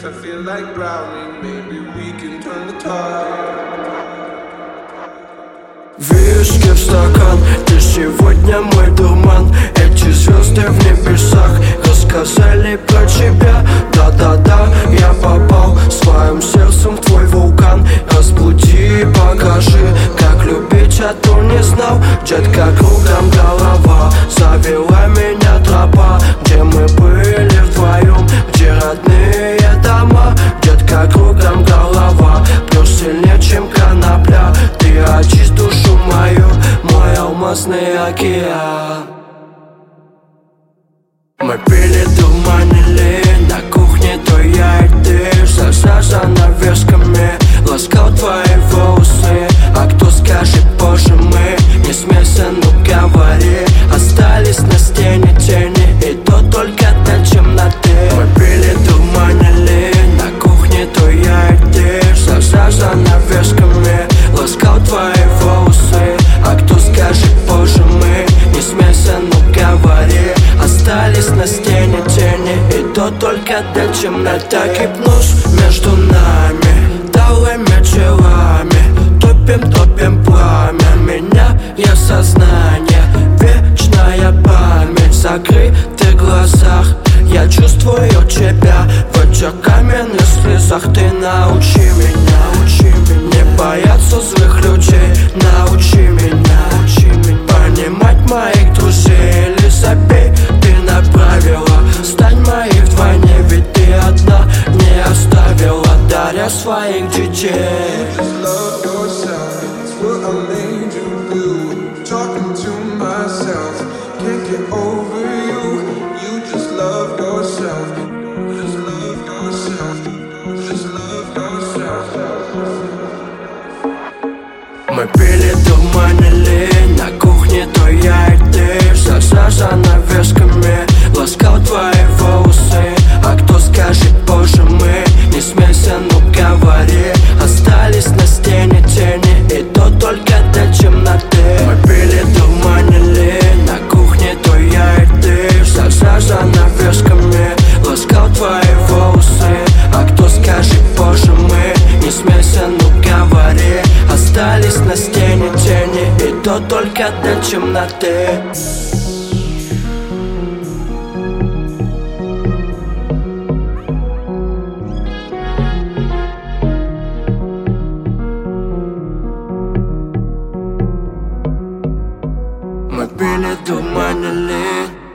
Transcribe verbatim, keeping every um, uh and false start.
I feel like drowning. Maybe we can turn the tide. Виски в стакан, ты сегодня мой дурман. Эти звезды в небесах рассказали про тебя. Да-да-да, я попал своим сердцем в твой вулкан. Разбуди, покажи, как любить, а то не знал. Детка, кругом голова, завела меня тропа. Где мы были вдвоем, где родные дома. Детка, кругом голова, плюс сильнее, чем конопля. Ты очисть душу мою, мой алмазный океан. Мы пили, дурманили на кухне, то я и ты. За занавесками ласкал твои волосы. А кто скажет, боже, мы не смейся, ну говори. Остались на стене тени, и то только до темноты. Мы пили, дурманили на кухне, то я и ты. За занавесками ласкал твои волосы. А кто скажет, боже, мы не смейся, ну говори. Остались на стене тени, и то только до темноты. Гипноз между нами, талыми телами. Топим, топим пламя, меняя сознание. Вечная память в закрытых глазах. Я чувствую тебя в этих каменных слезах. Ты научи меня, научи меня не бояться злых людей. Научи меня, научи меня понимать моих друзей. Или забей ты на правила, стань моей вдвойне. Ведь ты одна не оставила, даря своих детей. Just love yourself, it's what I made you do. Talking to myself, can't get over you. You just love yourself, just love yourself, just love yourself. Мы пили, дурманили на кухне, то я и ты. За занавесками ласкал твои волосы. А кто скажет, боже, мы не смейся, ну говори. Остались на стене тени, и то только до темноты. Мы пили, дурманили на кухне, то я и ты. За занавесками ласкал твои волосы. А кто скажет, боже, мы не смейся, ну говори. Остались на стене тени, и то только до темноты. Мы пили, дурманили